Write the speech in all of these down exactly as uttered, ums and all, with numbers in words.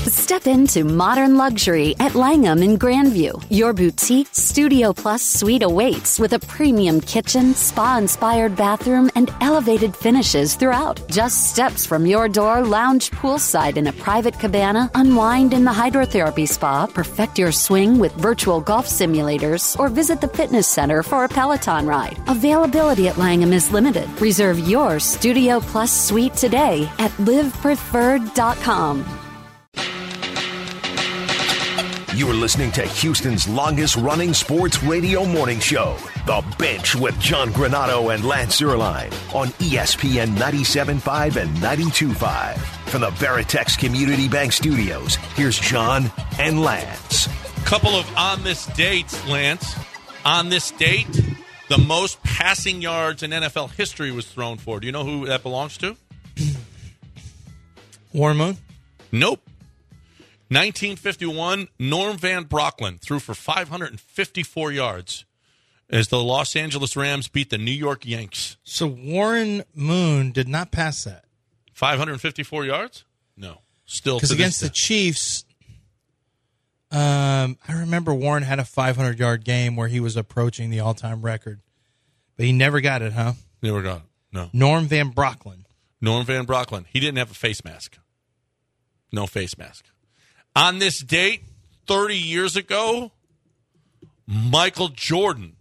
Step into modern luxury at Langham in Grandview. Your boutique Studio Plus suite awaits with a premium kitchen, spa-inspired bathroom, and elevated finishes throughout. Just steps from your door, lounge poolside in a private cabana, unwind in the hydrotherapy spa, perfect your swing with virtual golf simulators, or visit the fitness center for a Peloton ride. Availability at Langham is limited. Reserve your Studio Plus suite today at live preferred dot com. You are listening to Houston's longest-running sports radio morning show, The Bench with John Granato and Lance Zierlein on E S P N ninety-seven point five and ninety-two point five. From the Veritex Community Bank Studios, here's John and Lance. Couple of on this date, Lance. On this date, the most passing yards in N F L history was thrown for. Do you know who that belongs to? Warren Moon? Nope. nineteen fifty-one, Norm Van Brocklin threw for five hundred fifty-four yards as the Los Angeles Rams beat the New York Yanks. So Warren Moon did not pass that. five hundred fifty-four yards? No. Still Because against the Chiefs, um, I remember Warren had a five hundred-yard game where he was approaching the all-time record. But he never got it, huh? Never got it, no. Norm Van Brocklin. Norm Van Brocklin. He didn't have a face mask. No face mask. On this date, thirty years ago, Michael Jordan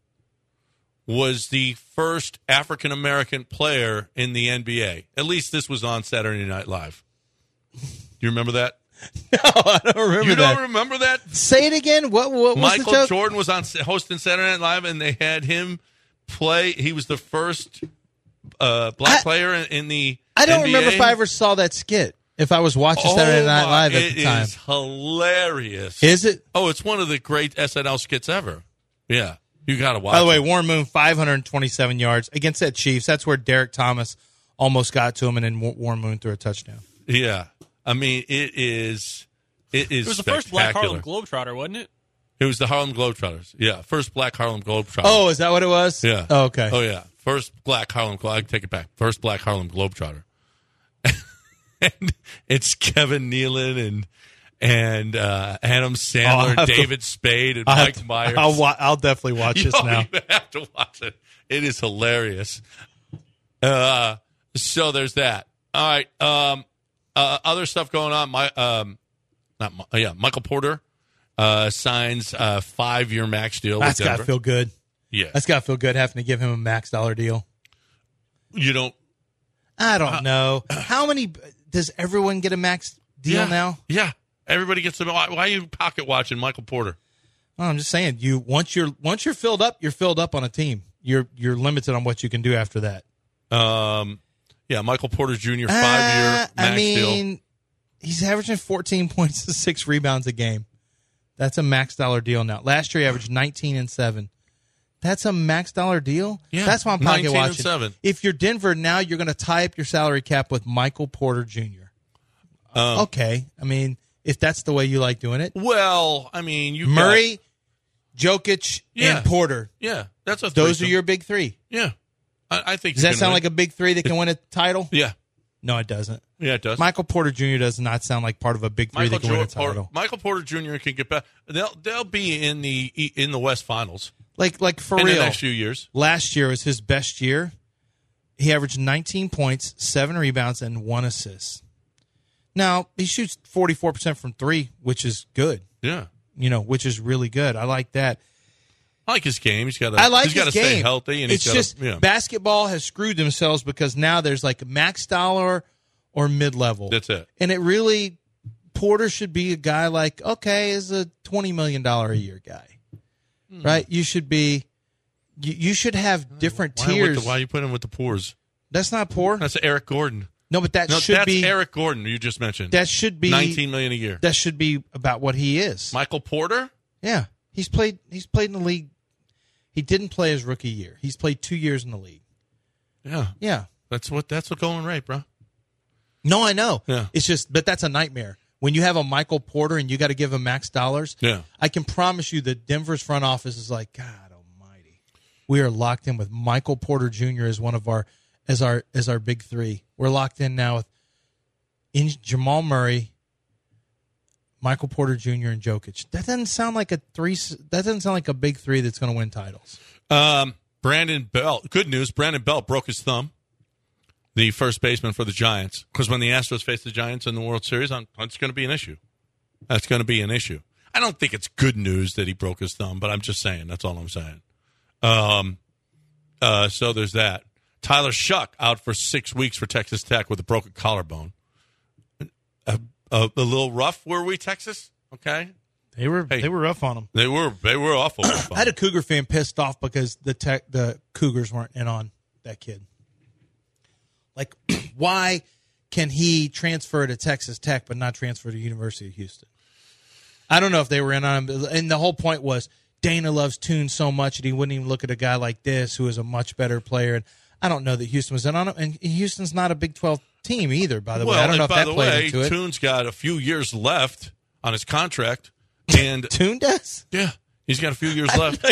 was the first African-American player in the N B A. At least this was on Saturday Night Live. Do you remember that? No, I don't remember you that. You don't remember that? Say it again. What, what was Michael the joke? Jordan was on hosting Saturday Night Live, and they had him play. He was the first uh, black I, player in, in the I don't N B A. remember if I ever saw that skit. If I was watching oh Saturday Night Live at it the time. It is hilarious. Is it? Oh, it's one of the great S N L skits ever. Yeah. You got to watch it. By the way, Warren Moon, five hundred twenty-seven yards against that Chiefs. That's where Derek Thomas almost got to him, and then Warren Moon threw a touchdown. Yeah. I mean, it is It is It was the first black Harlem Globetrotter, wasn't it? It was the Harlem Globetrotters. Yeah. First black Harlem Globetrotter. Oh, is that what it was? Yeah. Oh, okay. Oh, yeah. First black Harlem I can take it back. First black Harlem Globetrotter. And it's Kevin Nealon and and uh, Adam Sandler, oh, David to, Spade, and I'll Mike to, Myers. I'll, wa- I'll definitely watch you this don't now. even have to watch it. It is hilarious. Uh, so there's that. All right. Um, uh, other stuff going on. My um, not my, yeah, Michael Porter uh, signs a five-year max deal. That's with got to feel good. Yeah, that's got to feel good having to give him a max dollar deal. You don't. I don't uh, know how many. Does everyone get a max deal yeah, now? Yeah, everybody gets them. Why, why are you pocket watching Michael Porter? Well, I'm just saying, you once you're once you're filled up, you're filled up on a team. You're you're limited on what you can do after that. Um, yeah, Michael Porter Junior five year uh, max I mean, deal. He's averaging fourteen points and six rebounds a game. That's a max dollar deal now. Last year, he averaged nineteen and seven. That's a max dollar deal? Yeah, that's why I'm pocket nineteen watching. And seven. If you're Denver now, you're going to tie up your salary cap with Michael Porter Junior Um, okay, I mean, if that's the way you like doing it. Well, I mean, you Murray, got, Jokic, yeah, and Porter. Yeah, that's a those threesome. are your big three. Yeah, I, I think. Does that sound win. like a big three that can it, win a title? Yeah. No, it doesn't. Yeah, it does. Michael Porter Junior does not sound like part of a big three Michael that can win a Porter, title. Michael Porter Junior can get back. They'll they'll be in the in the West Finals. Like like for in real. the next few years. Last year was his best year. He averaged nineteen points, seven rebounds, and one assist. Now he shoots forty-four percent from three, which is good. Yeah, you know, which is really good. I like that. I like his game. He's got to. I like he's got to his game. Stay healthy, and it's he's just gotta, yeah. basketball has screwed themselves because now there's like max dollar or mid level. That's it. And it really Porter should be a guy like okay, is a twenty million dollar a year guy. Right, you should be. You, you should have different why tiers. The, why are you putting him with the poors? That's not poor. That's Eric Gordon. No, but that no, should that's be Eric Gordon. You just mentioned that should be nineteen million a year. That should be about what he is. Michael Porter. Yeah, he's played. He's played in the league. He didn't play his rookie year. He's played two years in the league. Yeah, yeah. That's what. That's what going right, bro. No, I know. Yeah, it's just, but that's a nightmare. When you have a Michael Porter and you got to give him max dollars, yeah, I can promise you that Denver's front office is like, God almighty, we are locked in with Michael Porter Junior as one of our, as our, as our big three. We're locked in now with in Jamal Murray, Michael Porter Junior and Jokic. That doesn't sound like a three. That doesn't sound like a big three that's going to win titles. Um, Brandon Belt. Good news. Brandon Belt broke his thumb. The first baseman for the Giants. Because when the Astros face the Giants in the World Series, it's going to be an issue. That's going to be an issue. I don't think it's good news that he broke his thumb, but I'm just saying. That's all I'm saying. Um, uh, so there's that. Tyler Shuck out for six weeks for Texas Tech with a broken collarbone. A, a, a little rough, were we, Texas? Okay. They were Hey. they were rough on him. They were they were awful. rough on I had a him. Cougar fan pissed off because the tech, the Cougars weren't in on that kid. Like, why can he transfer to Texas Tech but not transfer to University of Houston? I don't know if they were in on him. And the whole point was Dana loves Toon so much that he wouldn't even look at a guy like this who is a much better player. And I don't know that Houston was in on him. And Houston's not a Big twelve team either, by the well, way. I don't know if by that the played way, into it. Toon's got a few years left on his contract. And Toon does? yeah, he's got a few years left.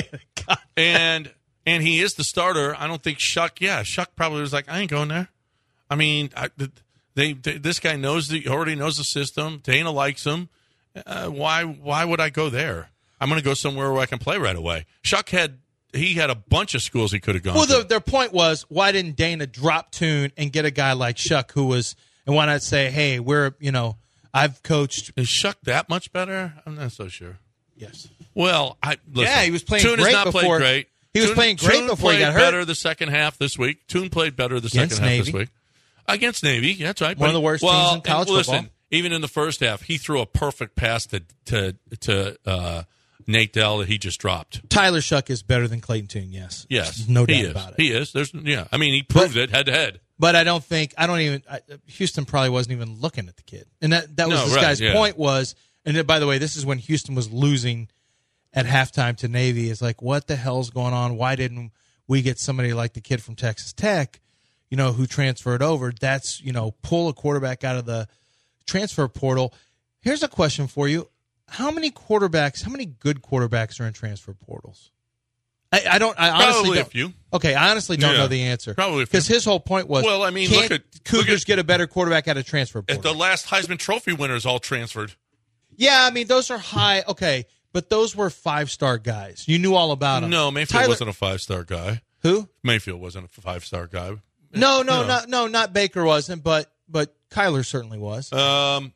and and he is the starter. I don't think Shuck, yeah, Shuck probably was like, I ain't going there. I mean, I, they, they this guy knows the already knows the system. Dana likes him. Uh, why why would I go there? I'm going to go somewhere where I can play right away. Shuck had he had a bunch of schools he could have gone Well, to. the, their point was, why didn't Dana drop Toon and get a guy like Shuck who was, and why not say, hey, we're, you know, I've coached. Is Shuck that much better? I'm not so sure. Yes. Well, I listen, Yeah, he was playing Toon great has not before- played great. he was Toon- playing great Toon before he played got hurt. better the second half this week. Toon played better the Against second half Navy. this week. Against Navy, yeah, that's right. One But- of the worst well, teams in college and listen, football. even in the first half, he threw a perfect pass to to to uh, Nate Dell that he just dropped. Tyler Shuck is better than Clayton Toon, yes. Yes, No doubt he is. about it. He is. There's yeah. I mean, he proved it head to head. But I don't think, I don't even, I, Houston probably wasn't even looking at the kid. And that, that was No, this right, guy's yeah. point was, and then, by the way, this is when Houston was losing at halftime to Navy. It's like, what the hell's going on? Why didn't we get somebody like the kid from Texas Tech, you know, who transferred over? That's, you know, pull a quarterback out of the transfer portal. Here's a question for you. How many quarterbacks, how many good quarterbacks are in transfer portals? I, I don't, I honestly Probably a don't. few. Okay, I honestly don't Yeah. know the answer. Probably a few. Because his whole point was, Well, I mean, can't look at- Cougars look at- get a better quarterback out of transfer portal? At the last Heisman Trophy winners all transferred. Yeah, I mean, those are high. Okay, but those were five-star guys. You knew all about them. No, Mayfield Tyler- wasn't a five star guy. Who? Mayfield wasn't a five star guy. No, no, No. not no, not Baker wasn't, but but Kyler certainly was. Um,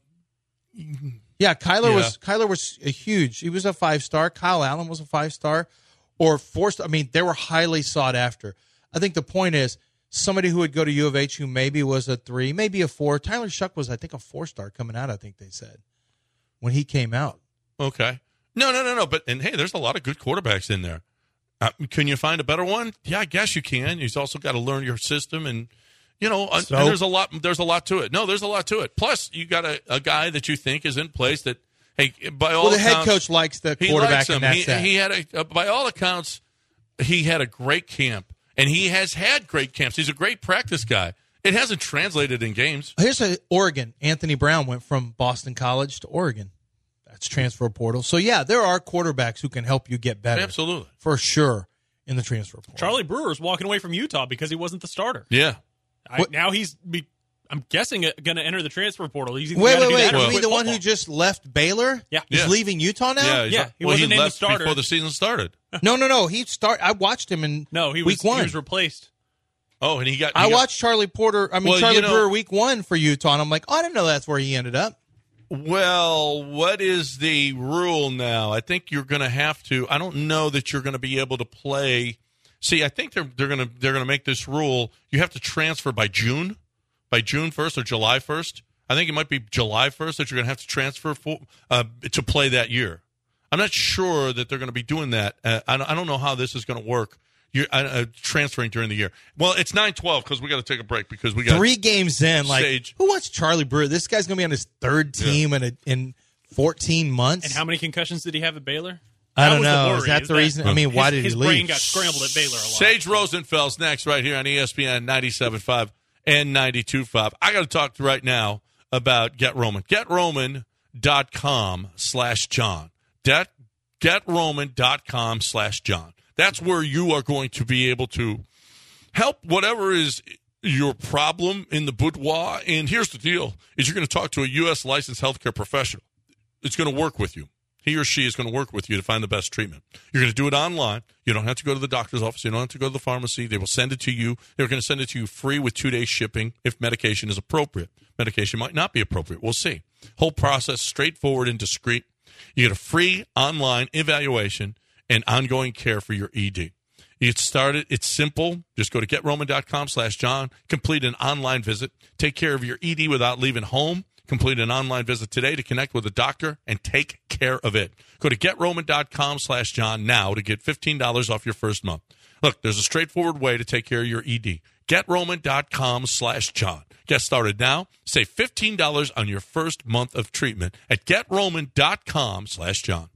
yeah, Kyler yeah. was Kyler was a huge. He was a five-star. Kyle Allen was a five-star, or four. I mean, they were highly sought after. I think the point is somebody who would go to U of H who maybe was a three, maybe a four. Tyler Shuck was, I think, a four-star coming out. I think they said when he came out. okay. No, no, no, no. But and hey, there's a lot of good quarterbacks in there. Uh, can you find a better one? Yeah, I guess you can. You've also got to learn your system, and you know, uh, So? and there's a lot. There's a lot to it. No, there's a lot to it. Plus, you got a, a guy that you think is in place that, hey, by all Well, the head accounts, coach likes the he quarterback, likes him. and that's he, that. he had a, uh, by all accounts, he had a great camp, and he has had great camps. He's a great practice guy. It hasn't translated in games. Here's a Oregon. Anthony Brown went from Boston College to Oregon. That's transfer portal. So yeah, there are quarterbacks who can help you get better. Absolutely. For sure in the transfer portal. Charlie Brewer's walking away from Utah because he wasn't the starter. Yeah. I, What- now he's, be, I'm guessing, going to enter the transfer portal. He's either Wait, gotta wait, do wait. that or You quit mean the one football. who just left Baylor? Yeah. Is Yeah. leaving Utah now? Yeah, he's Yeah, not- he well, wasn't he named the left starter. before the season started. No, no, no. He start. I watched him in No, he week was, one. he was replaced. Oh, and he got. He I got- watched Charlie Porter. I mean Well, Charlie you know- Brewer week one for Utah, and I'm like, oh, I didn't know that's where he ended up. Well, what is the rule now? I think you're going to have to. I don't know that you're going to be able to play. See, I think they're they're going to they're going to make this rule. You have to transfer by June, by June first or July first. I think it might be July first that you're going to have to transfer for uh, to play that year. I'm not sure that they're going to be doing that. Uh, I, don't, I don't know how this is going to work. You're uh, uh, transferring during the year. Well, it's nine twelve because we got to take a break because we got Three games in, like Sage. who wants Charlie Brewer? This guy's going to be on his third team in a, in fourteen months. And how many concussions did he have at Baylor? I That don't was the know. worry, Is that is the that reason? I mean, his, why did his he brain leave? got scrambled at Baylor a lot. Sage Rosenfeld's next right here on E S P N ninety-seven point five and ninety-two point five. I got to talk right now about Get Roman. GetRoman.com slash John. Get, GetRoman.com slash John. That's where you are going to be able to help whatever is your problem in the boudoir. And here's the deal, is you're going to talk to a U S licensed healthcare professional. is going to work with you. He or she is going to work with you to find the best treatment. You're going to do it online. You don't have to go to the doctor's office. You don't have to go to the pharmacy. They will send it to you. They're going to send it to you free with two-day shipping if medication is appropriate. Medication might not be appropriate. We'll see. Whole process straightforward and discreet. You get a free online evaluation and ongoing care for your E D. You get started. It's simple. Just go to GetRoman.com slash John. Complete an online visit. Take care of your E D without leaving home. Complete an online visit today to connect with a doctor and take care of it. Go to GetRoman.com slash John now to get fifteen dollars off your first month. Look, there's a straightforward way to take care of your E D. GetRoman.com slash John. Get started now. Save fifteen dollars on your first month of treatment at GetRoman.com slash John.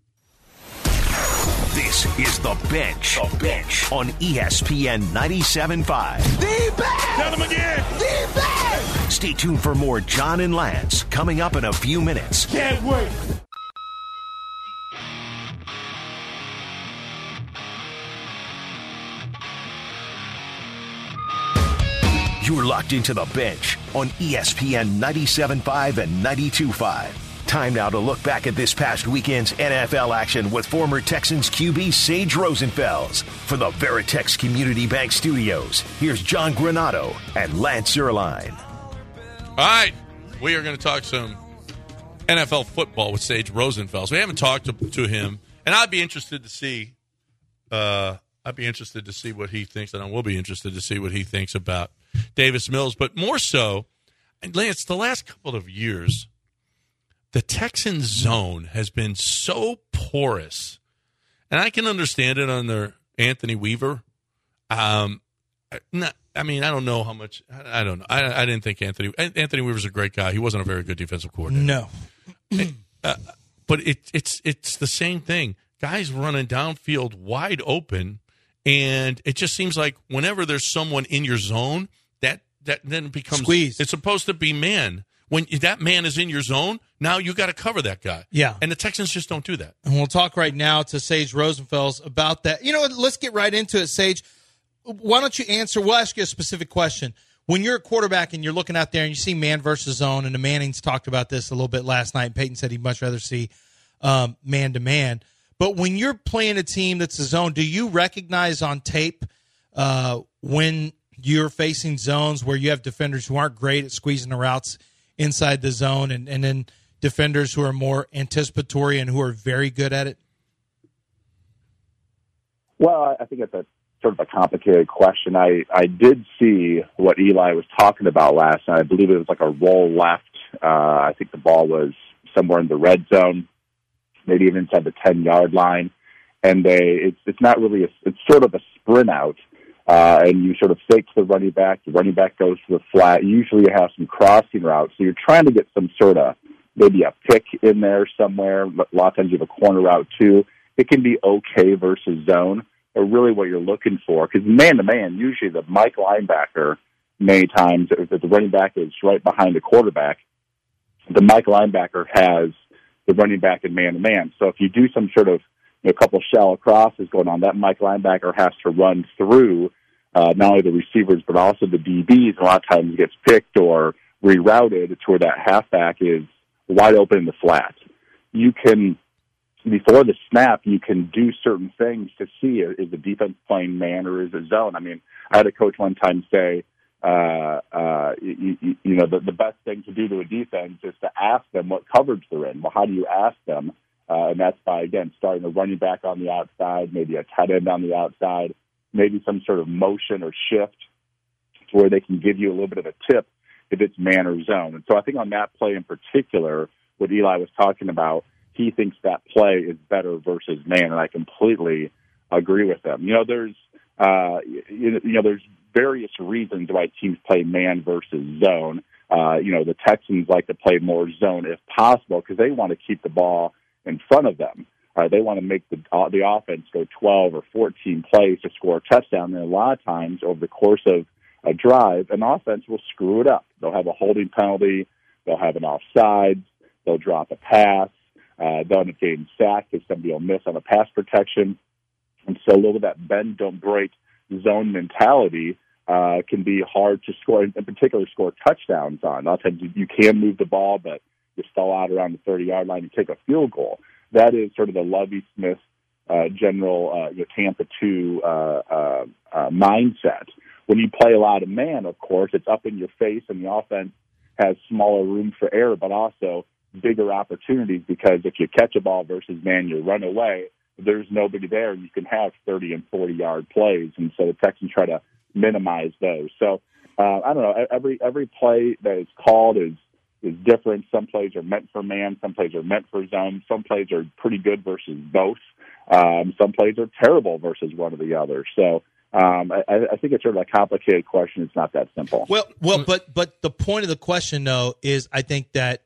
This is The Bench, the Bench. On E S P N ninety-seven point five. The Bench! Tell them again! The Bench! Stay tuned for more John and Lance coming up in a few minutes. Can't wait! You're locked into The Bench on E S P N ninety-seven point five and ninety-two point five. Time now to look back at this past weekend's N F L action with former Texans Q B Sage Rosenfels. From the Veritex Community Bank Studios, here's John Granato and Lance Zierlein. All right, we are going to talk some N F L football with Sage Rosenfels. We haven't talked to, to him, and I'd be interested to see. Uh, I'd be interested to see what he thinks, and I will be interested to see what he thinks about Davis Mills. But more so, and Lance, the last couple of years, the Texans zone has been so porous, and I can understand it under Anthony Weaver. Um, not, I mean, I don't know how much. I, I don't know. I, I didn't think Anthony Anthony Weaver's a great guy. He wasn't a very good defensive coordinator. No, uh, but it, it's it's the same thing. Guys running downfield wide open, and it just seems like whenever there's someone in your zone, that that then becomes squeeze. It's supposed to be man. When that man is in your zone, now you got to cover that guy. Yeah. And the Texans just don't do that. And we'll talk right now to Sage Rosenfels about that. You know what? Let's get right into it, Sage. Why don't you answer? We'll ask you a specific question. When you're a quarterback and you're looking out there and you see man versus zone, and the Mannings talked about this a little bit last night, and Peyton said he'd much rather see um, man-to-man. But when you're playing a team that's a zone, do you recognize on tape uh, when you're facing zones where you have defenders who aren't great at squeezing the routes inside the zone, and, and then defenders who are more anticipatory and who are very good at it? Well, I think it's a sort of a complicated question. I, I did see what Eli was talking about last night. I believe it was like a roll left. Uh, I think the ball was somewhere in the red zone, maybe even inside the ten-yard line. And they it's, it's not really a, it's sort of a sprint out. Uh, and you sort of fake to the running back. The running back goes to the flat. Usually you have some crossing routes. So you're trying to get some sort of, maybe a pick in there somewhere. A lot of times you have a corner route too. It can be okay versus zone, or really what you're looking for. Because man-to-man, usually the Mike linebacker, many times, if the running back is right behind the quarterback, the Mike linebacker has the running back in man-to-man. So if you do some sort of, you know, a couple shallow crosses going on, that Mike linebacker has to run through Uh, not only the receivers, but also the D Bs. A lot of times gets picked or rerouted to where that halfback is wide open in the flat. You can, before the snap, you can do certain things to see, is the defense playing man or is it zone? I mean, I had a coach one time say, uh, uh, you, you, you know, the, the best thing to do to a defense is to ask them what coverage they're in. Well, how do you ask them? Uh, and that's by, again, starting a running back on the outside, maybe a tight end on the outside, maybe some sort of motion or shift to where they can give you a little bit of a tip if it's man or zone. And so I think on that play in particular, what Eli was talking about, he thinks that play is better versus man, and I completely agree with him. You know, there's uh, you, you know there's various reasons why teams play man versus zone. Uh, you know, the Texans like to play more zone if possible because they want to keep the ball in front of them. Uh, they want to make the uh, the offense go twelve or fourteen plays to score a touchdown. And a lot of times over the course of a drive, an offense will screw it up. They'll have a holding penalty. They'll have an offside. They'll drop a pass. Uh, they'll end up getting sacked if somebody will miss on a pass protection. And so a little of that bend, don't break zone mentality uh, can be hard to score, in particular score touchdowns on. A lot of times you, you can move the ball, but you stall out around the thirty-yard line and take a field goal. That is sort of the Lovie Smith uh, general uh, you know, Tampa two uh, uh, uh, mindset. When you play a lot of man, of course, it's up in your face, and the offense has smaller room for error, but also bigger opportunities, because if you catch a ball versus man, you run away, there's nobody there, and you can have thirty and forty-yard plays, and so the Texans try to minimize those. So, uh, I don't know, every every play that is called is is different. Some plays are meant for man, some plays are meant for zone, some plays are pretty good versus both, um, some plays are terrible versus one or the other. So, Um, I, I think it's sort of a complicated question. It's not that simple. Well, well, but but the point of the question, though, is I think that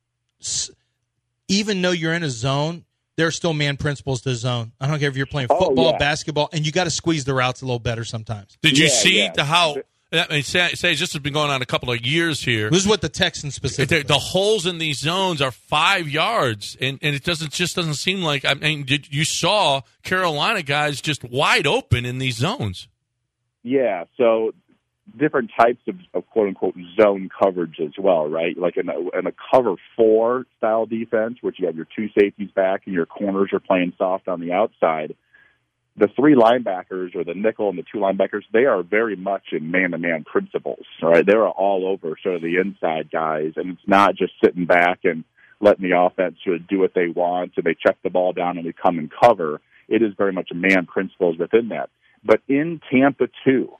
s- even though you're in a zone, there are still man principles to zone. I don't care if you're playing football, oh, yeah. basketball, and you got to squeeze the routes a little better sometimes. Did you Yeah, see yeah. the how? I mean, say, say this has been going on a couple of years here. This is what the Texans specifically. The, the holes in these zones are five yards, and, and it doesn't just doesn't seem like. I mean, did, you saw Carolina guys just wide open in these zones. Yeah, so different types of, of quote-unquote zone coverage as well, right? Like in a, in a cover four style defense, which you have your two safeties back and your corners are playing soft on the outside, the three linebackers or the nickel and the two linebackers, they are very much in man-to-man principles, right? They're all over sort of the inside guys, and it's not just sitting back and letting the offense sort of do what they want, so they check the ball down and we come and cover. It is very much a man principles within that. But in Tampa two,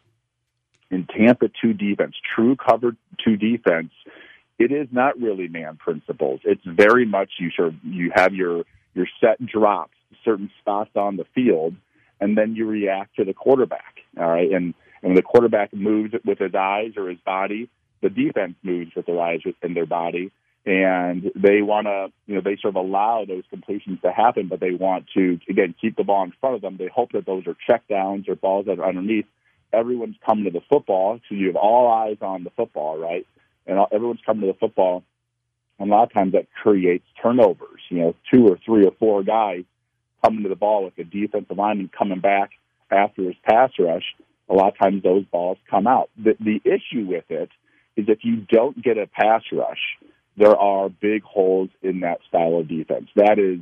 in Tampa two defense, true cover two defense, it is not really man principles. It's very much you sort of, you have your your set drops, certain spots on the field, and then you react to the quarterback. All right, and and when the quarterback moves with his eyes or his body, the defense moves with their eyes and their body, and they want to, you know, they sort of allow those completions to happen, but they want to, again, keep the ball in front of them. They hope that those are checkdowns or balls that are underneath. Everyone's coming to the football, so you have all eyes on the football, right? And everyone's coming to the football. And a lot of times that creates turnovers. You know, two or three or four guys coming to the ball with a defensive lineman coming back after his pass rush. A lot of times those balls come out. The, the issue with it is if you don't get a pass rush, there are big holes in that style of defense. That is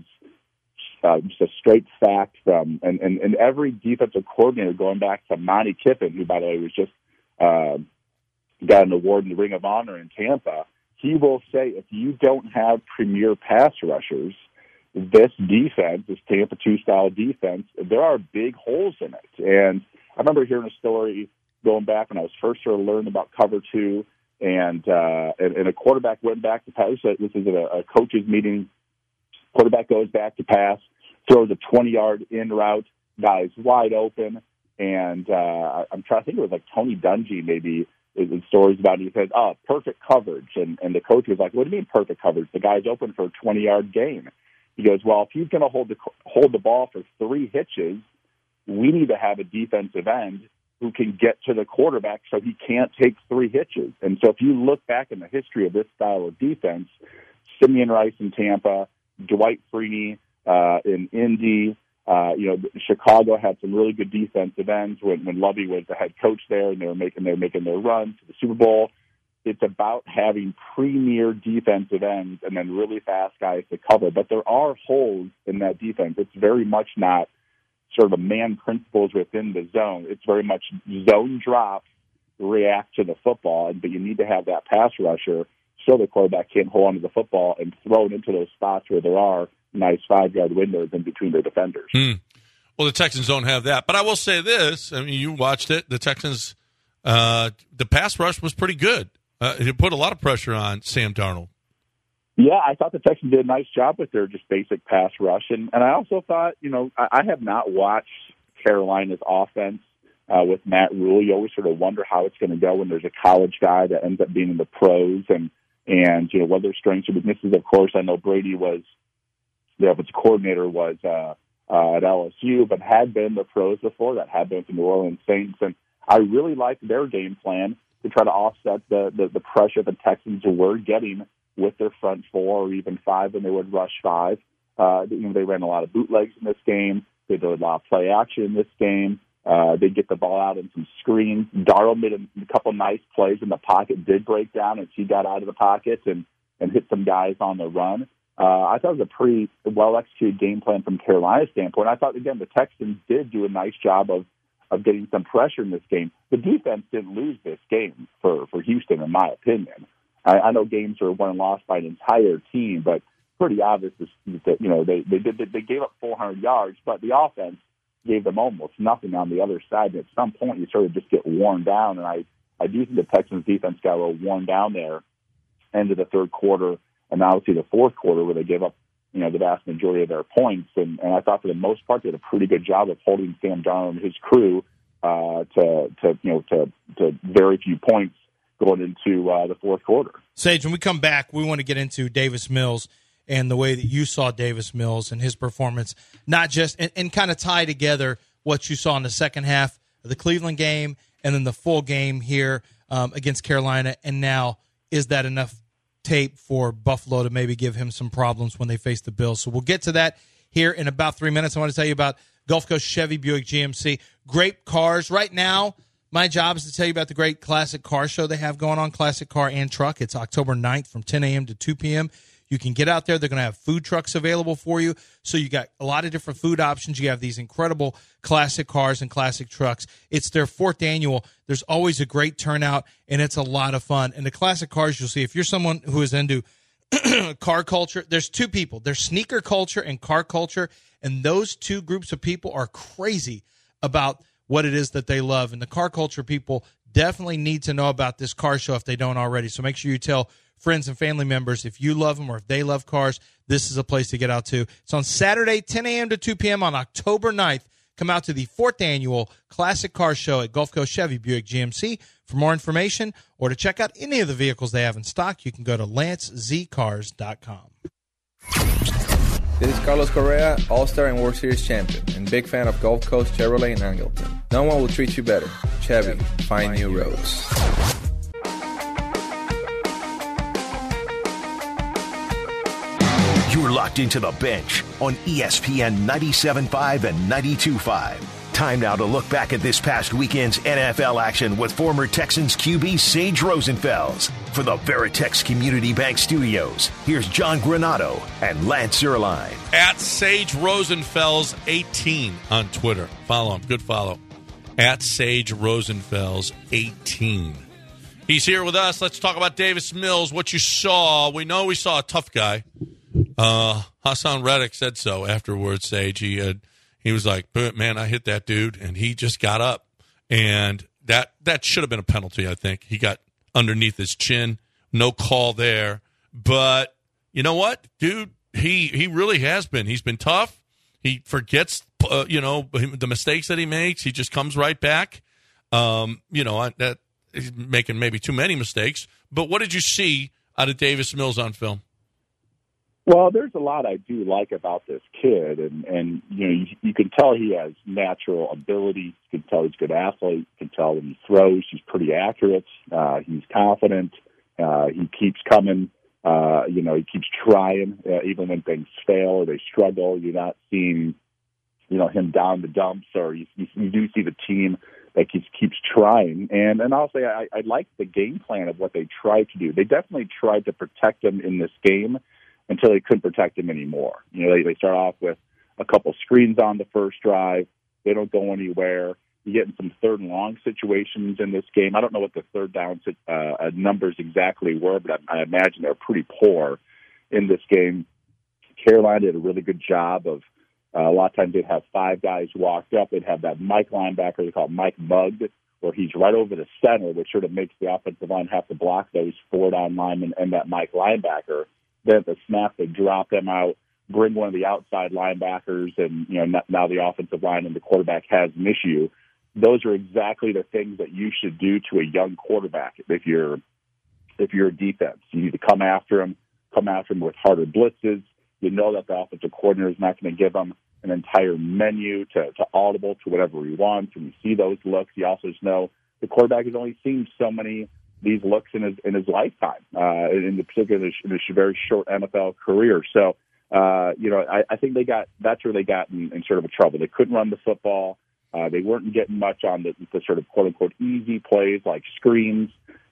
uh, just a straight fact from, and, and, and every defensive coordinator going back to Monty Kiffin, who, by the way, was just uh, got an award in the Ring of Honor in Tampa, he will say if you don't have premier pass rushers, this defense, this Tampa two style defense, there are big holes in it. And I remember hearing a story going back when I was first sort of learning about cover two, and uh, and, and a quarterback went back to pass. This is a, a coach's meeting. Quarterback goes back to pass, throws a twenty-yard in route, guy's wide open, and uh, I'm trying to think it was like Tony Dungy maybe. In stories about it, he said, "Oh, perfect coverage," and and the coach was like, "What do you mean perfect coverage? The guy's open for a twenty-yard gain." He goes, "Well, if he's going to hold the hold the ball for three hitches, we need to have a defensive end who can get to the quarterback so he can't take three hitches." And so if you look back in the history of this style of defense, Simeon Rice in Tampa, Dwight Freeney uh, in Indy, uh, you know, Chicago had some really good defensive ends when, when Lovie was the head coach there, and they were making they were making their run to the Super Bowl. It's about having premier defensive ends and then really fast guys to cover. But there are holes in that defense. It's very much not sort of a man principles within the zone. It's very much zone drops, react to the football, but you need to have that pass rusher so the quarterback can't hold onto the football and throw it into those spots where there are nice five-yard windows in between their defenders. Hmm. Well, the Texans don't have that. But I will say this. I mean, you watched it. The Texans, uh, the pass rush was pretty good. Uh, it put a lot of pressure on Sam Darnold. Yeah, I thought the Texans did a nice job with their just basic pass rush. And, and I also thought, you know, I, I have not watched Carolina's offense uh, with Matt Rule. You always sort of wonder how it's going to go when there's a college guy that ends up being in the pros and, and you know, what their strengths or weaknesses. Of course, I know Brady was, the offensive coordinator was uh, uh, at L S U, but had been in the pros before that, had been with the New Orleans Saints. And I really liked their game plan to try to offset the, the, the pressure the Texans were getting with their front four or even five when they would rush five. Uh, you know, they ran a lot of bootlegs in this game. They did a lot of play action in this game. Uh, they get the ball out in some screens. Darnold made a, a couple nice plays in the pocket, did break down as he got out of the pocket. And, and hit some guys on the run. Uh, I thought it was a pretty well-executed game plan from Carolina's standpoint. I thought, again, the Texans did do a nice job of, of getting some pressure in this game. The defense didn't lose this game for, for Houston, in my opinion. I, I know games are won and lost by an entire team, but pretty obvious that, you know, they, they, did, they gave up four hundred yards, but the offense gave them almost nothing on the other side. And at some point, you sort of just get worn down, and I, I do think the Texans defense got a little worn down there end of the third quarter, and obviously the fourth quarter where they gave up, you know, the vast majority of their points. And, and I thought for the most part they did a pretty good job of holding Sam Darnold and his crew uh, to, to, you know, to, to very few points going into uh, the fourth quarter. Sage, when we come back, we want to get into Davis Mills and the way that you saw Davis Mills and his performance, not just and, and kind of tie together what you saw in the second half of the Cleveland game and then the full game here um, against Carolina. And now, is that enough tape for Buffalo to maybe give him some problems when they face the Bills? So we'll get to that here in about three minutes. I want to tell you about Gulf Coast Chevy Buick G M C. Great cars. Right now, my job is to tell you about the great classic car show they have going on, Classic Car and Truck. It's October ninth from ten a.m. to two p.m. You can get out there. They're going to have food trucks available for you. So you got a lot of different food options. You have these incredible classic cars and classic trucks. It's their fourth annual. There's always a great turnout, and it's a lot of fun. And the classic cars, you'll see, if you're someone who is into car culture, there's two people. There's sneaker culture and car culture, and those two groups of people are crazy about what it is that they love. And the car culture people definitely need to know about this car show if they don't already. So make sure you tell friends and family members if you love them or if they love cars, this is a place to get out to. It's on Saturday, ten a.m. to two p.m. on October ninth. Come out to the fourth annual Classic Car Show at Gulf Coast Chevy Buick G M C. For more information or to check out any of the vehicles they have in stock, you can go to lance z cars dot com. This is Carlos Correa, All-Star and World Series champion, and big fan of Gulf Coast Chevrolet in Angleton. No one will treat you better. Chevy, find new roads. You're locked into The Bench on E S P N ninety-seven point five and ninety-two point five. Time now to look back at this past weekend's N F L action with former Texans Q B Sage Rosenfels. For the Veritex Community Bank Studios, here's John Granato and Lance Zierlein. At Sage Rosenfels eighteen on Twitter. Follow him. Good follow. At Sage Rosenfels eighteen. He's here with us. Let's talk about Davis Mills, what you saw. We know we saw a tough guy. Uh, Hassan Reddick said so afterwards, Sage. He had, he was like, man, I hit that dude, and he just got up. And that that should have been a penalty, I think. He got underneath his chin. No call there. But you know what, dude? He, he really has been. He's been tough. He forgets, uh, you know, the mistakes that he makes. He just comes right back. Um, you know, that he's making maybe too many mistakes. But what did you see out of Davis Mills on film? Well, there's a lot I do like about this kid, and, and you know, you, you can tell he has natural ability. You can tell he's a good athlete. You can tell when he throws, he's pretty accurate. Uh, he's confident. Uh, he keeps coming. Uh, you know, he keeps trying, uh, even when things fail or they struggle. You're not seeing, you know, him down the dumps, or you, you, you do see the team that keeps keeps trying. And and I'll say I, I like the game plan of what they tried to do. They definitely tried to protect him in this game until they couldn't protect him anymore. You know, they, they start off with a couple screens on the first drive. They don't go anywhere. You get in some third and long situations in this game. I don't know what the third down uh, numbers exactly were, but I, I imagine they're pretty poor in this game. Carolina did a really good job of, uh, a lot of times they'd have five guys walked up. They'd have that Mike linebacker, they call it Mike Mugg, where he's right over the center, which sort of makes the offensive line have to block those four down linemen and that Mike linebacker. Then at the snap, they drop them out, bring one of the outside linebackers, and you know now the offensive line and the quarterback has an issue. Those are exactly the things that you should do to a young quarterback if you're if you're a defense. You need to come after him, come after him with harder blitzes. You know that the offensive coordinator is not going to give him an entire menu to, to audible to whatever he wants. When you see those looks, you also just know the quarterback has only seen so many these looks in his in his lifetime, uh, in the particular in his very short N F L career. So, uh, you know, I, I think they got that's where they got in, in sort of a trouble. They couldn't run the football. Uh, they weren't getting much on the, the sort of quote unquote easy plays like screens.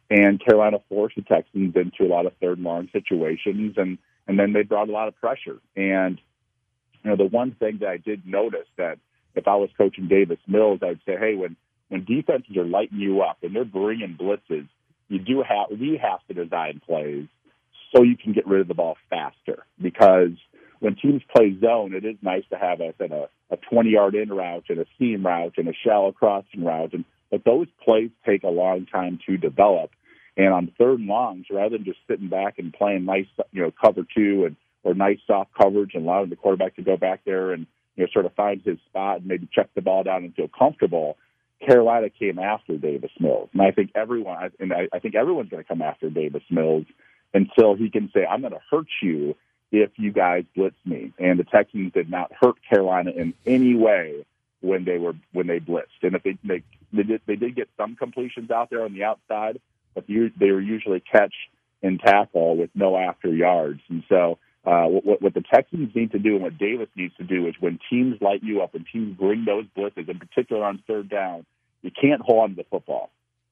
And Carolina forced the Texans into a lot of third and long situations, and, and then they brought a lot of pressure. And, you know, the one thing that I did notice that if I was coaching Davis Mills, I would say, hey, when, when defenses are lighting you up and they're bringing blitzes, you do have, we have to design plays so you can get rid of the ball faster. Because when teams play zone, it is nice to have a, a, a twenty-yard in route and a seam route and a shallow crossing route, and but those plays take a long time to develop. And on third and longs, rather than just sitting back and playing nice, you know, cover two and or nice soft coverage and allowing the quarterback to go back there and, you know, sort of find his spot and maybe check the ball down and feel comfortable, Carolina came after Davis Mills. And I think everyone, and I, I think everyone's going to come after Davis Mills until he can say, I'm going to hurt you if you guys blitz me. And the Texans did not hurt Carolina in any way when they were when they blitzed. And if they they, they did they did get some completions out there on the outside, but you, they were usually catch and tackle with no after yards. And so uh, what, what the Texans need to do and what Davis needs to do is when teams light you up, when teams bring those blitzes, in particular on third down, you can't hold on to the football.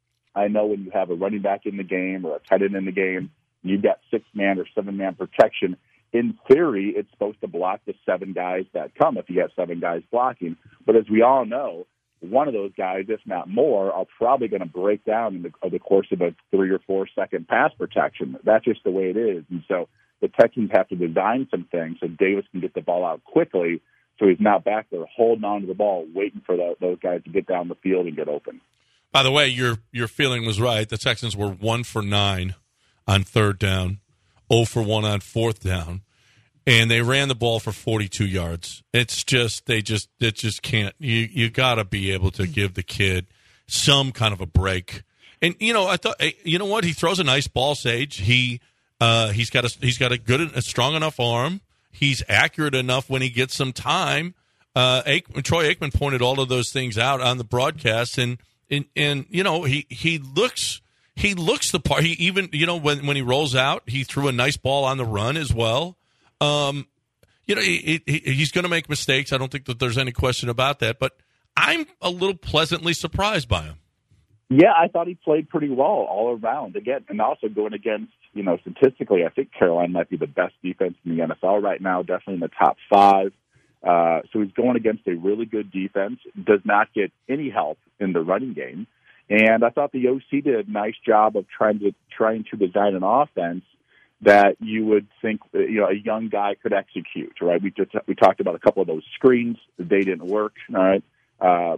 I know when you have a running back in the game or a tight end in the game, you've got six-man or seven-man protection. In theory, it's supposed to block the seven guys that come if you have seven guys blocking. But as we all know, one of those guys, if not more, are probably going to break down in the, over the course of a three or four second pass protection. That's just the way it is. And so the Texans have to design some things so Davis can get the ball out quickly so he's not back there holding on to the ball, waiting for the, those guys to get down the field and get open. By the way, your your feeling was right. The Texans were one for nine on third down, zero for one on fourth down. And they ran the ball for forty-two yards. It's just they just it just can't. You you got to be able to give the kid some kind of a break. And you know I thought you know what he throws a nice ball, Sage. He uh, he's got a he's got a good a strong enough arm. He's accurate enough when he gets some time. Uh, Aikman, Troy Aikman pointed all of those things out on the broadcast, and and, and you know he he looks he looks the part. He even you know when when he rolls out, he threw a nice ball on the run as well. Um, you know, he, he, he's going to make mistakes. I don't think that there's any question about that, but I'm a little pleasantly surprised by him. Yeah, I thought he played pretty well all around. Again, and also going against, you know, statistically, I think Carolina might be the best defense in the N F L right now, definitely in the top five. Uh, so he's going against a really good defense, does not get any help in the running game. And I thought the O C did a nice job of trying to trying to design an offense that you would think, you know, a young guy could execute, right? We just, we talked about a couple of those screens. They didn't work, all right? Uh,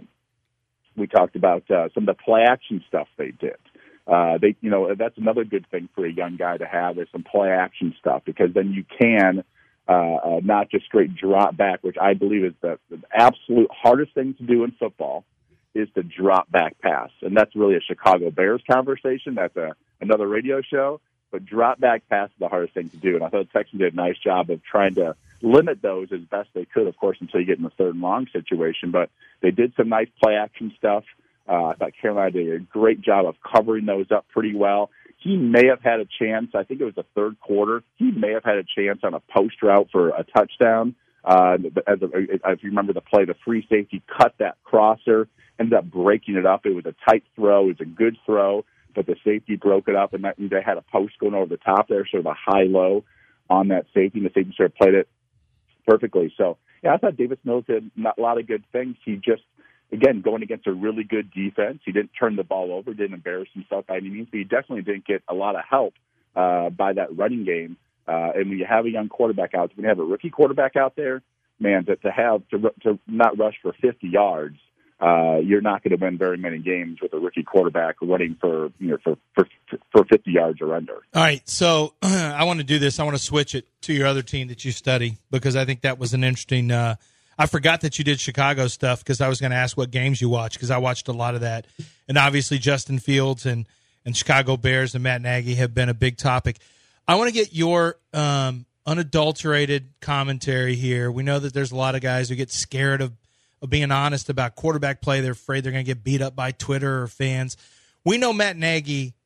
we talked about uh, some of the play action stuff they did. Uh, they, you know, that's another good thing for a young guy to have is some play action stuff because then you can uh, uh, not just straight drop back, which I believe is the, the absolute hardest thing to do in football is to drop back pass. And that's really a Chicago Bears conversation. That's a, another radio show. But drop back pass is the hardest thing to do. And I thought the Texans did a nice job of trying to limit those as best they could, of course, until you get in the third and long situation. But they did some nice play action stuff. Uh, I thought Carolina did a great job of covering those up pretty well. He may have had a chance. I think it was the third quarter. He may have had a chance on a post route for a touchdown. Uh, as a, if you remember the play, the free safety cut that crosser, ended up breaking it up. It was a tight throw. It was a good throw. But the safety broke it up, and that, they had a post going over the top there, sort of a high-low on that safety, and the safety sort of played it perfectly. So, yeah, I thought Davis Mills did a lot of good things. He just, again, going against a really good defense. He didn't turn the ball over, didn't embarrass himself by any means, but he definitely didn't get a lot of help uh, by that running game. Uh, and when you have a young quarterback out, when you have a rookie quarterback out there, man, to, to have to, to not rush for fifty yards, Uh, you're not going to win very many games with a rookie quarterback running for you know for for, for fifty yards or under. All right, so I want to do this. I want to switch it to your other team that you study because I think that was an interesting. Uh, I forgot that you did Chicago stuff because I was going to ask what games you watch because I watched a lot of that, and obviously Justin Fields and and Chicago Bears and Matt Nagy have been a big topic. I want to get your um, unadulterated commentary here. We know that there's a lot of guys who get scared of. Of being honest about quarterback play. They're afraid they're going to get beat up by Twitter or fans. We know Matt Nagy,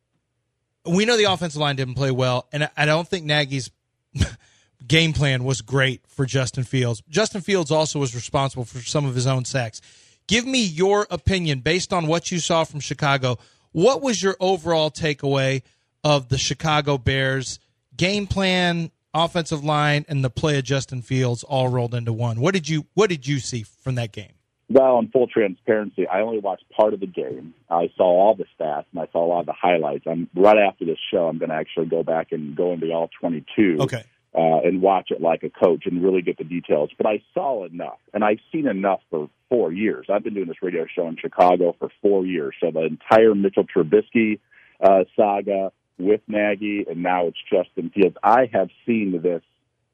we know the offensive line didn't play well, and I don't think Nagy's game plan was great for Justin Fields. Justin Fields also was responsible for some of his own sacks. Give me your opinion based on what you saw from Chicago. what was your overall takeaway of the Chicago Bears game plan, offensive line, and the play of Justin Fields all rolled into one? What did you What did you see from that game? Well, in full transparency, I only watched part of the game. I saw all the stats, and I saw a lot of the highlights. I'm right after this show, I'm going to actually go back and go into all twenty-two okay. uh, and watch it like a coach and really get the details. But I saw enough, and I've seen enough for four years. I've been doing this radio show in Chicago for four years. So the entire Mitchell Trubisky uh, saga with Nagy, and now it's Justin Fields. I have seen this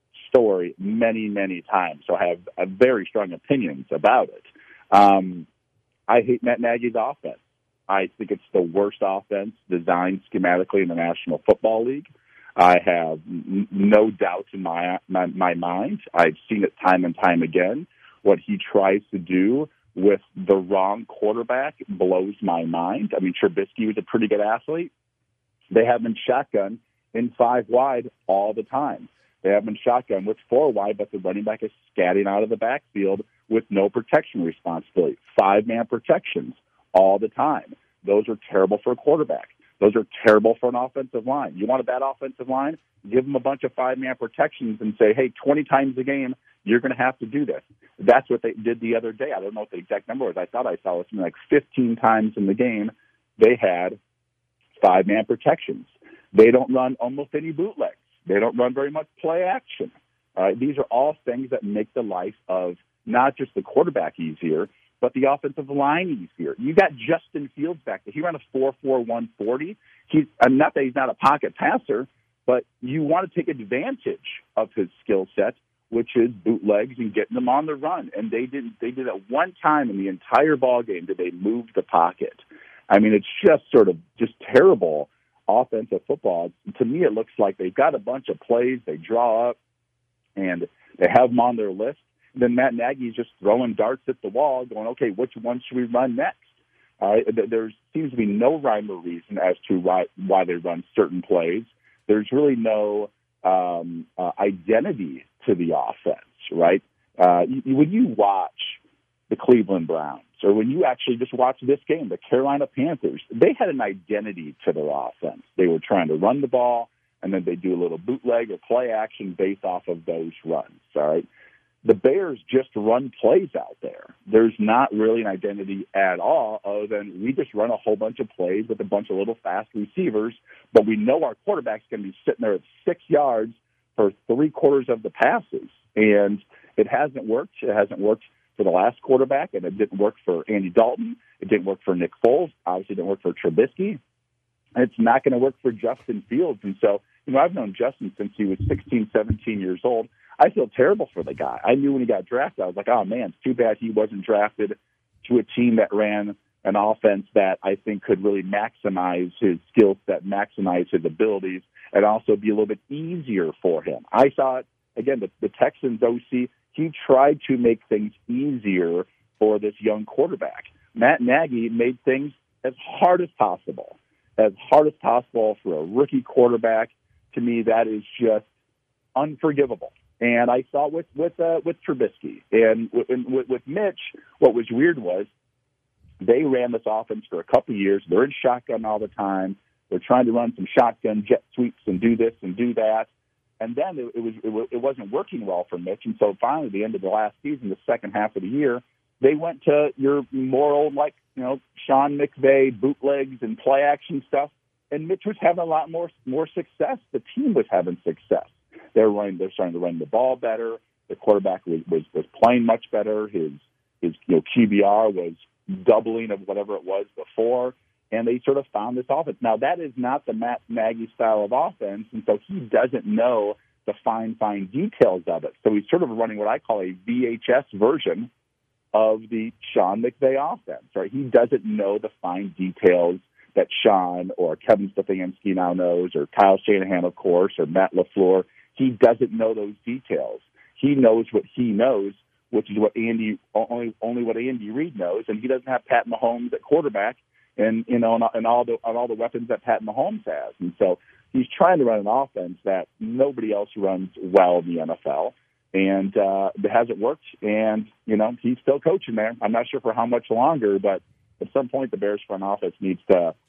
story many, many times, so I have uh, very strong opinions about it. Um, I hate Matt Nagy's offense. I think it's the worst offense designed schematically in the National Football League. I have n- no doubt in my, my my mind. I've seen it time and time again. What he tries to do with the wrong quarterback blows my mind. I mean, Trubisky was a pretty good athlete. They have him shotgun in five wide all the time. They have him shotgun with four wide, but the running back is scatting out of the backfield with no protection responsibility. Five-man protections all the time. Those are terrible for a quarterback. Those are terrible for an offensive line. You want a bad offensive line? Give them a bunch of five-man protections and say, hey, twenty times a game, you're going to have to do this. That's what they did the other day. I don't know what the exact number was. I thought I saw it something like fifteen times in the game they had five-man protections. They don't run almost any bootlegs. They don't run very much play action. Uh, these are all things that make the life of not just the quarterback easier, but the offensive line easier. You got Justin Fields back there. He ran a four four one forty. He's I'm not that he's not a pocket passer, but you want to take advantage of his skill set, which is bootlegs and getting them on the run. And they didn't. They did it one time in the entire ball game. Did they move the pocket? I mean, it's just sort of just terrible offensive football. To me, it looks like they've got a bunch of plays they draw up, and they have them on their list. Then Matt Nagy's just throwing darts at the wall, going, okay, which one should we run next? Uh, there seems to be no rhyme or reason as to why, why they run certain plays. There's really no um, uh, identity to the offense, right? Uh, you, when you watch the Cleveland Browns, or when you actually just watch this game, the Carolina Panthers, they had an identity to their offense. They were trying to run the ball, and then they do a little bootleg or play action based off of those runs, all right? The Bears just run plays out there. There's not really an identity at all other than we just run a whole bunch of plays with a bunch of little fast receivers, but we know our quarterback's going to be sitting there at six yards for three-quarters of the passes. And it hasn't worked. It hasn't worked for the last quarterback, and it didn't work for Andy Dalton. It didn't work for Nick Foles. Obviously, it didn't work for Trubisky. And it's not going to work for Justin Fields. And so, you know, I've known Justin since he was sixteen, seventeen years old. I feel terrible for the guy. I knew when he got drafted, I was like, oh, man, it's too bad he wasn't drafted to a team that ran an offense that I think could really maximize his skill set, maximize his abilities, and also be a little bit easier for him. I saw it, again, the, the Texans O C, he tried to make things easier for this young quarterback. Matt Nagy made things as hard as possible, as hard as possible for a rookie quarterback. To me, that is just unforgivable. And I saw with with uh, with Trubisky and with, with, with Mitch. What was weird was they ran this offense for a couple of years. They're in shotgun all the time. They're trying to run some shotgun jet sweeps and do this and do that. And then it, it was it, was, it wasn't working well for Mitch. And so finally, at the end of the last season, the second half of the year, they went to your more old like you know Sean McVay bootlegs and play action stuff. And Mitch was having a lot more more success. The team was having success. They're running. They're starting to run the ball better. The quarterback was, was, was playing much better. His his you know Q B R was doubling of whatever it was before, and they sort of found this offense. Now that is not the Matt Nagy style of offense, and so he doesn't know the fine fine details of it. So he's sort of running what I call a V H S version of the Sean McVay offense. Right? He doesn't know the fine details that Sean or Kevin Stefanski now knows, or Kyle Shanahan, of course, or Matt LaFleur. He doesn't know those details. He knows what he knows, which is what Andy only only what Andy Reid knows, and he doesn't have Pat Mahomes at quarterback, and you know, and, and all the and all the weapons that Pat Mahomes has, and so he's trying to run an offense that nobody else runs well in the N F L, and uh, it hasn't worked. And you know, he's still coaching there. I'm not sure for how much longer, but at some point, the Bears front office needs to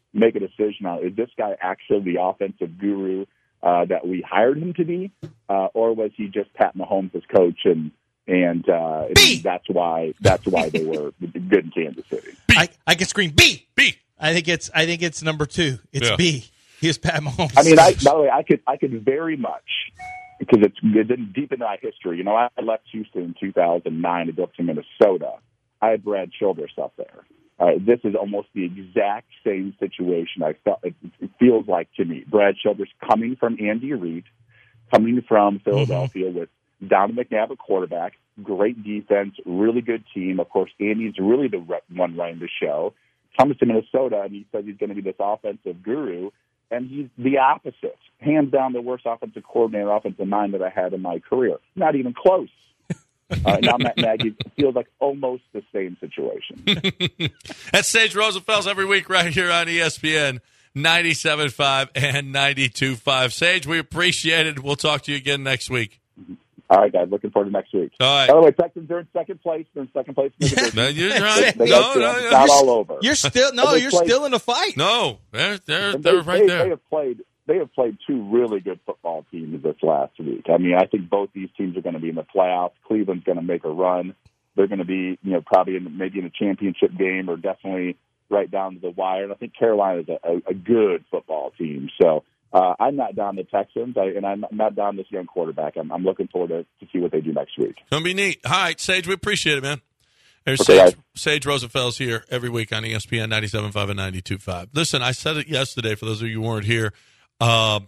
make a decision on, is this guy actually the offensive guru uh, that we hired him to be, uh, or was he just Pat Mahomes' coach, and and, uh, and that's why that's why they were good in Kansas City. I, I can scream B. B. I think it's I think it's number two. It's Yeah. B. He is Pat Mahomes. I mean, I, by the way, I could I could very much, because it's, it's deep into my history. You know, I left Houston in two thousand nine to go to Minnesota. I had Brad Childress up there. Uh, this is almost the exact same situation. I felt it, it feels like to me. Brad Childress coming from Andy Reid, coming from Philadelphia mm-hmm. with Donovan McNabb at quarterback, great defense, really good team. Of course, Andy's really the one running the show. Comes to Minnesota, and he says he's going to be this offensive guru, and he's the opposite. Hands down, the worst offensive coordinator, offensive mind that I had in my career. Not even close. Uh, now Matt Nagy feels like almost the same situation. That's Sage Rosenfels every week right here on E S P N ninety-seven point five and ninety-two point five. Sage, we appreciate it. We'll talk to you again next week. All right, guys. Looking forward to next week. All right. By the way, Texans are in second place. They're in second place. In the division. No, you're right. They, they no, to, no, it's no. not You're, all over. You're still no. You're played, still in a fight. No, they're they're, they, they're right they, there. They have played. They have played two really good football teams this last week. I mean, I think both these teams are going to be in the playoffs. Cleveland's going to make a run. They're going to be, you know, probably in, maybe in a championship game or definitely right down to the wire. And I think Carolina is a, a, a good football team. So uh, I'm not down the Texans, I, and I'm not down this young quarterback. I'm, I'm looking forward to, to see what they do next week. It's going to be neat. All right, Sage, we appreciate it, man. There's Okay, Sage, guys. Sage Rosenfels here every week on E S P N ninety-seven point five and ninety-two point five. Listen, I said it yesterday for those of you who weren't here. Uh,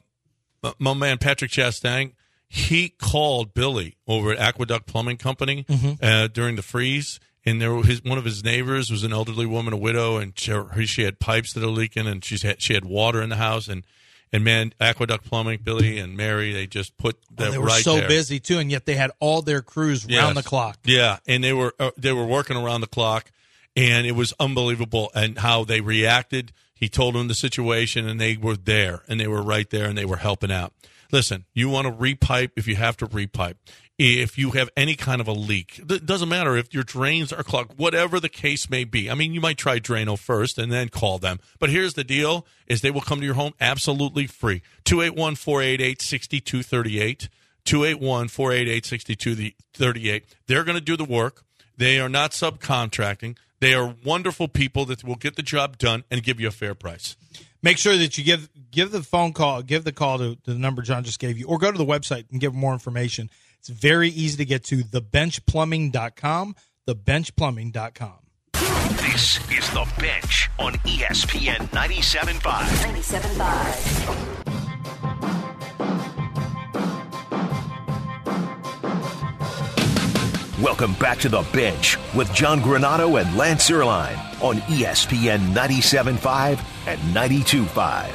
my man Patrick Chastain, he called Billy over at Aqueduct Plumbing Company mm-hmm. uh, during the freeze, and there were his one of his neighbors was an elderly woman, a widow, and she, she had pipes that are leaking, and she had she had water in the house, and and man, Aqueduct Plumbing, Billy and Mary, they just put that oh, they were right so there. busy too, and yet they had all their crews Yes. round the clock. Yeah, and they were uh, they were working around the clock, and it was unbelievable, and how they reacted. He told them the situation, and they were there, and they were right there, and they were helping out. Listen, you want to repipe if you have to repipe. If you have any kind of a leak, it doesn't matter if your drains are clogged, whatever the case may be. I mean, you might try Drano first and then call them. But here's the deal, is they will come to your home absolutely free. two eight one, four eight eight, six two three eight. two eight one, four eight eight, six two three eight. They're going to do the work. They are not subcontracting. They are wonderful people that will get the job done and give you a fair price. Make sure that you give give the phone call, give the call to, to the number John just gave you, or go to the website and give more information. It's very easy to get to the bench plumbing dot com, the bench plumbing dot com. This is The Bench on E S P N ninety-seven point five. ninety-seven point five. Welcome back to The Bench with John Granato and Lance Erline on E S P N ninety-seven point five and ninety-two point five.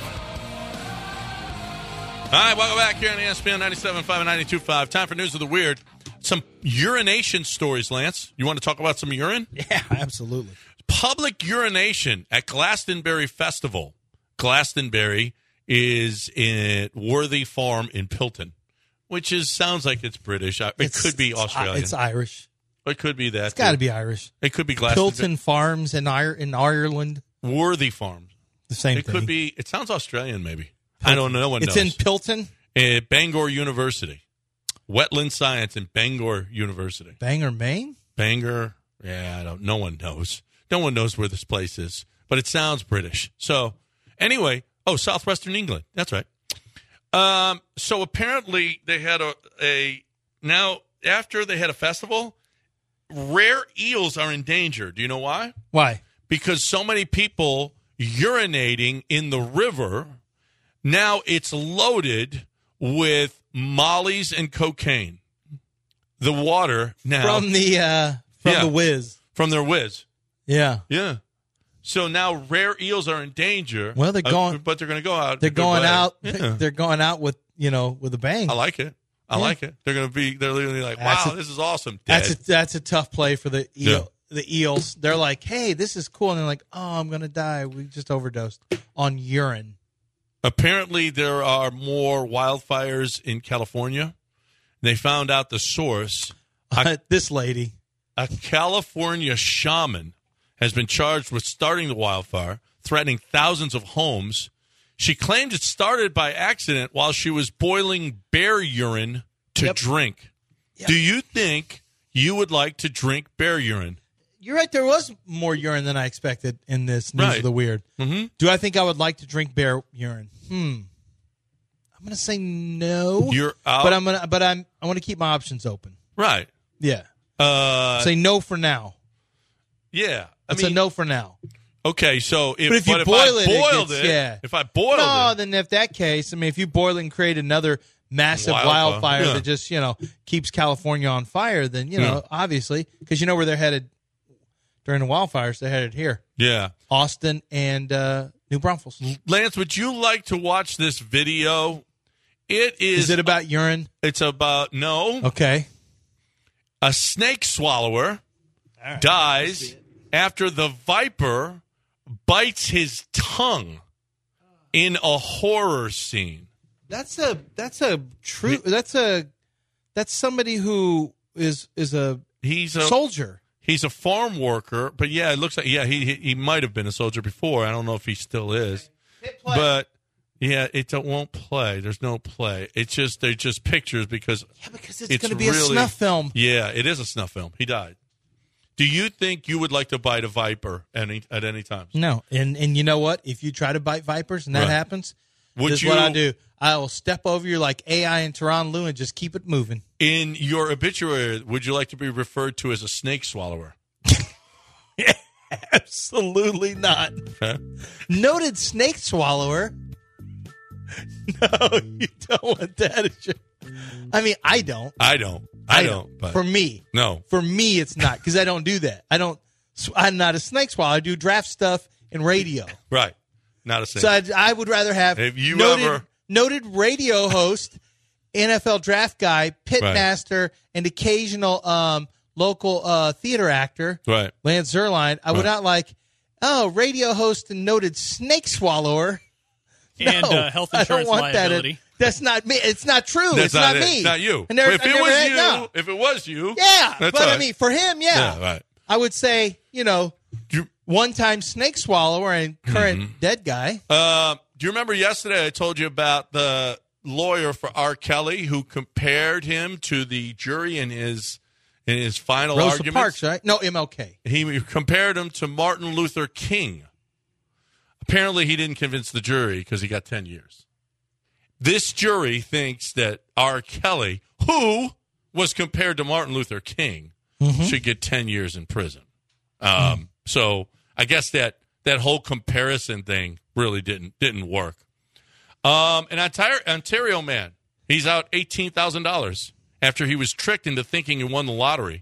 All right, welcome back here on E S P N ninety-seven point five and ninety-two point five. Time for News of the Weird. Some urination stories, Lance. You want to talk about some urine? Yeah, absolutely. Public urination at Glastonbury Festival. Glastonbury is in Worthy Farm in Pilton, which is sounds like it's British. It It's- could be it's- Australian. It's Irish. It could be that. It's got to too. be Irish. It could be Glastonbury. Pilton Farms in, Ir- in Ireland. Worthy Farms. The same It thing. could be. It sounds Australian, maybe. I don't know. No one It's knows. in Pilton. At Bangor University. Wetland Science in Bangor University. Bangor, Maine? Bangor, yeah, I don't. No one knows. No one knows where this place is, but it sounds British. So, anyway, oh, southwestern England. That's right. Um, so apparently they had a, a now after they had a festival, rare eels are in danger. Do you know why? Why? Because so many people urinating in the river. Now it's loaded with mollies and cocaine. The water now From the uh, from Yeah. the whiz. from their whiz. Yeah. Yeah. So now rare eels are in danger. Well, they're uh, going- but they're going to go out. They're a good going way. out. Yeah. They're going out with you know with a bang. I like it. I Yeah. like it. They're going to be. They're literally like, That's wow, a- this is awesome. That's Dead. a that's a tough play for the eel. Yeah. The eels. They're like, hey, this is cool, and they're like, oh, I'm gonna die. We just overdosed on urine. Apparently, there are more wildfires in California. They found out the source. A, this lady. a California shaman has been charged with starting the wildfire. threatening thousands of homes. She claimed it started by accident while she was boiling bear urine to Yep. drink. Yep. Do you think you would like to drink bear urine? You're right. There was more urine than I expected in this News Right. of the Weird. Mm-hmm. Do I think I would like to drink bear urine? Hmm. I'm going to say no. You're out. But I'm gonna. But I'm. I want to keep my options open. Right. Yeah. Uh, say no for now. yeah. I It's mean, a no for now. Okay, so if, But if you but boil I it, it boiled gets- it, yeah. if I boiled No, it, then if that case, I mean, if you boil it and create another massive Wildfire, wildfire yeah. that just you know keeps California on fire, then you know obviously because you know where they're headed during the wildfires, they're headed here, yeah. Austin and uh, New Braunfels. Lance, would you like to watch this video? It is. Is it about urine? It's about no. Okay. A snake swallower dies after the viper bites his tongue in a horror scene. That's a that's a true that's a that's somebody who is is a He's a soldier. He's a farm worker, but yeah, it looks like yeah he he, he might have been a soldier before. I don't know if he still is, but yeah, it don't- won't play. There's no play. It's just they're just pictures because Yeah, because it's, it's going to be really- a snuff film. Yeah, it is a snuff film. He died. Do you think you would like to bite a viper any at any time? No, and and you know what? If you try to bite vipers and that Right. happens, Would this is you- what I do. I will step over you like A I and Tehran Lou and just keep it moving. In your obituary, would you like to be referred to as a snake swallower? Absolutely not. Okay. Noted snake swallower. No, you don't want that. Is your- I mean, I don't. I don't. I, don't. But For me, no. for me, it's not because I don't do that. I don't. I'm not a snake swallower. I do draft stuff and radio. Right. Not a snake. So I, I would rather have If you noted, ever- noted radio host, N F L draft guy, pit Right. master, and occasional um, local uh, theater actor, right. Lance Zierlein. I would Right. not like, oh, radio host and noted snake swallower. And No, uh, health I don't insurance want that. liability. That's not me. It's not true. That's it's not, it. me. It's not you. I never, if I it never was had- you, no. if it was you, Yeah, that's but all I right. mean, for him, yeah. Yeah, right. I would say, you know, Do one-time snake swallower and current Mm-hmm. dead guy. Uh, do you remember yesterday I told you about the lawyer for R. Kelly who compared him to the jury in his in his final Rosa arguments? Parks, right? No, M L K. He compared him to Martin Luther King. Apparently, he didn't convince the jury because he got ten years. This jury thinks that R. Kelly, who was compared to Martin Luther King, should get ten years in prison. Um, so I guess that that whole comparison thing really didn't didn't work. Um, an Ontario, Ontario man, he's out eighteen thousand dollars after he was tricked into thinking he won the lottery.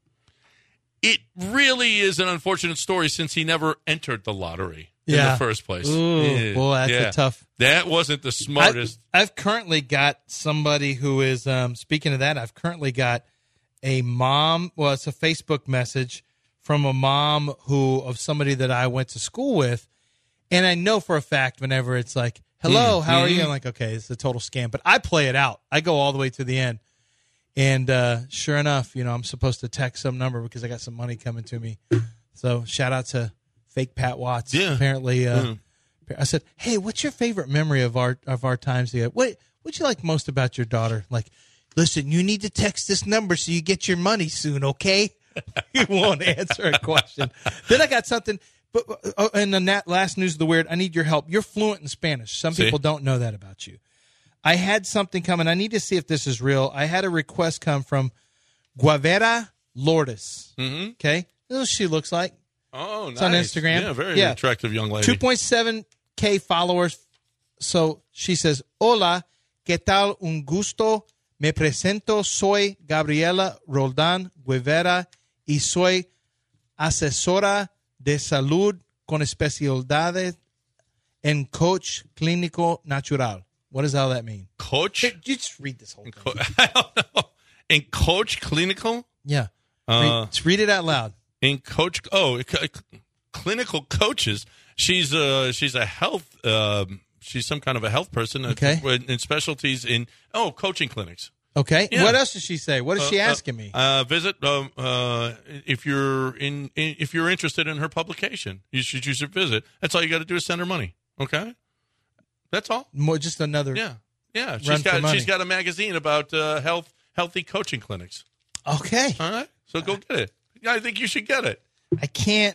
It really is an unfortunate story since he never entered the lottery in Yeah. the first place. Ooh, Yeah. boy, that's a Yeah. tough- That wasn't the smartest. I've, I've currently got somebody who is, um, speaking of that, I've currently got a mom. Well, it's a Facebook message from a mom who of somebody that I went to school with. And I know for a fact whenever it's like, hello, how are you? I'm like, okay, it's a total scam. But I play it out. I go all the way to the end. And uh, sure enough, you know, I'm supposed to text some number because I got some money coming to me. So shout out to fake Pat Watts. Yeah. Apparently, uh, I said, "Hey, what's your favorite memory of our of our times together? What what you like most about your daughter?" Like, listen, you need to text this number so you get your money soon, okay? He won't answer a question. Then I got something. But uh, in the nat- last News of the Weird, I need your help. You're fluent in Spanish. Some See? people don't know that about you. I had something coming. I need to see if this is real. I had a request come from Guavera Lourdes. Mm-hmm. Okay, this is what she looks like. Oh, It's nice. on Instagram. Yeah, very Yeah. attractive young lady. two point seven K followers. So she says, "Hola, ¿qué tal? Un gusto. Me presento. Soy Gabriela Roldán Guevara y soy asesora de salud con especialidades en coach clínico natural." What does all that mean? Coach? Here, you just read this whole thing. Co- I don't know. In Coach Clinical? Yeah. Uh, read, just read it out loud. In Coach, oh, c- clinical coaches. She's a she's a health. Um, she's some kind of a health person. uh, Okay. In, in specialties in oh coaching clinics. Okay. Yeah. What else does she say? What is Uh, she uh, asking me? Uh, visit um, uh, if you're in, in if you're interested in her publication. You should you should visit. That's all you got to do is send her money. Okay, that's all. More just another. Yeah, yeah. She's Run for got money. she's got a magazine about uh, health healthy coaching clinics. Okay. All right, so go get it. I think you should get it. I can't.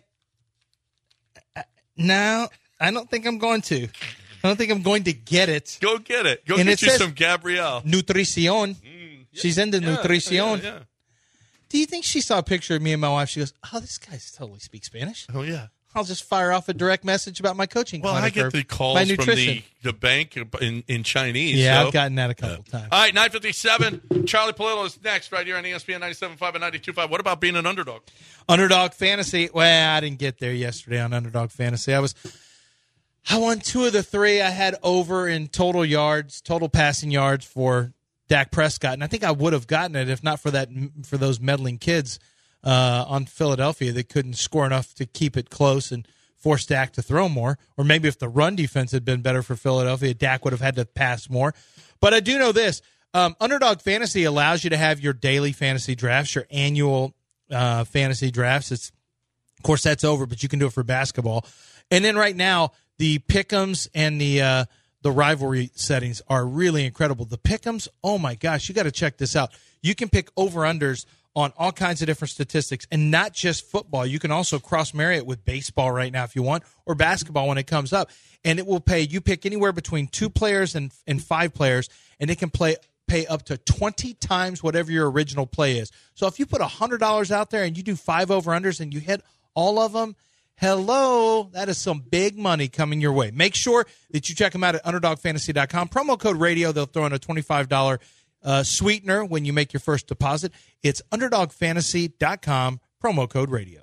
I- No, I don't think I'm going to. I don't think I'm going to get it. Go get it. Go And get it you says- some Gabrielle. Nutrición. She's into Yeah, nutrición. yeah, yeah. Do you think she saw a picture of me and my wife? She goes, "Oh, this guy totally speaks Spanish." Oh yeah. I'll just fire off a direct message about my coaching. Well, I clinic or get the calls my from nutrition. the, the bank in, in Chinese. Yeah, so. I've gotten that a couple times. All right, nine fifty-seven. Charlie Palillo is next right here on E S P N ninety-seven point five and ninety-two point five. What about being an underdog? Underdog Fantasy. Well, I didn't get there yesterday on Underdog Fantasy. I was, I won two of the three. I had over in total yards, total passing yards for Dak Prescott, and I think I would have gotten it if not for that for those meddling kids uh, on Philadelphia that couldn't score enough to keep it close and force Dak to throw more. Or maybe if the run defense had been better for Philadelphia, Dak would have had to pass more. But I do know this: um, Underdog Fantasy allows you to have your daily fantasy drafts, your annual uh, fantasy drafts. It's of course that's over, but you can do it for basketball. And then right now, the pick'ems and the uh, the rivalry settings are really incredible. The pick'ems, oh my gosh, you got to check this out. You can pick over-unders on all kinds of different statistics, and not just football. You can also cross-marry it with baseball right now if you want, or basketball when it comes up. And it will pay, you pick anywhere between two players and, and five players, and it can play pay up to twenty times whatever your original play is. So if you put one hundred dollars out there and you do five over-unders and you hit all of them, hello, that is some big money coming your way. Make sure that you check them out at underdog fantasy dot com. Promo code radio, they'll throw in a twenty-five dollars uh, sweetener when you make your first deposit. It's underdog fantasy dot com, promo code radio.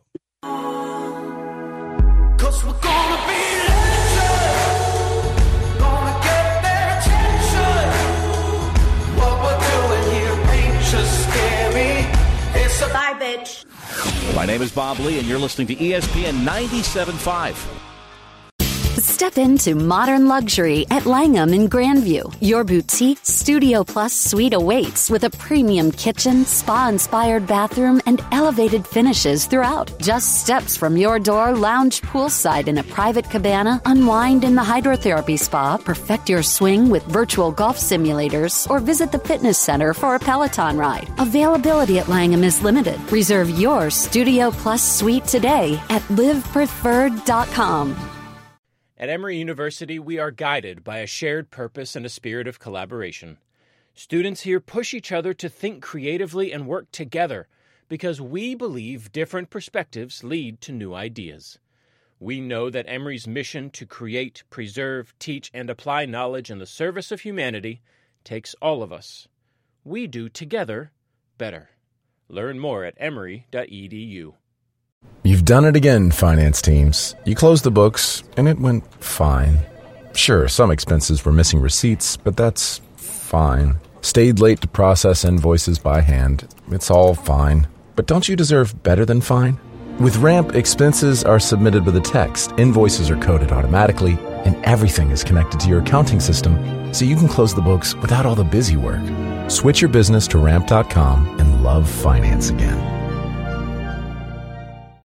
Cause we're gonna be legends, gonna get their attention. What we're doing here ain't just scary, it's a bye, bitch. My name is Bob Lee, and you're listening to E S P N ninety-seven point five. Step into modern luxury at Langham in Grandview. Your boutique Studio Plus suite awaits with a premium kitchen, spa-inspired bathroom, and elevated finishes throughout. Just steps from your door, lounge poolside in a private cabana, unwind in the hydrotherapy spa, perfect your swing with virtual golf simulators, or visit the fitness center for a Peloton ride. Availability at Langham is limited. Reserve your Studio Plus suite today at live preferred dot com. At Emory University, we are guided by a shared purpose and a spirit of collaboration. Students here push each other to think creatively and work together because we believe different perspectives lead to new ideas. We know that Emory's mission to create, preserve, teach, and apply knowledge in the service of humanity takes all of us. We do together better. Learn more at emory dot e d u. You've done it again, finance teams. You closed the books, and it went fine. Sure, some expenses were missing receipts, but that's fine. Stayed late to process invoices by hand. It's all fine. But don't you deserve better than fine? With Ramp, expenses are submitted with a text, invoices are coded automatically, and everything is connected to your accounting system, so you can close the books without all the busy work. Switch your business to ramp dot com and love finance again.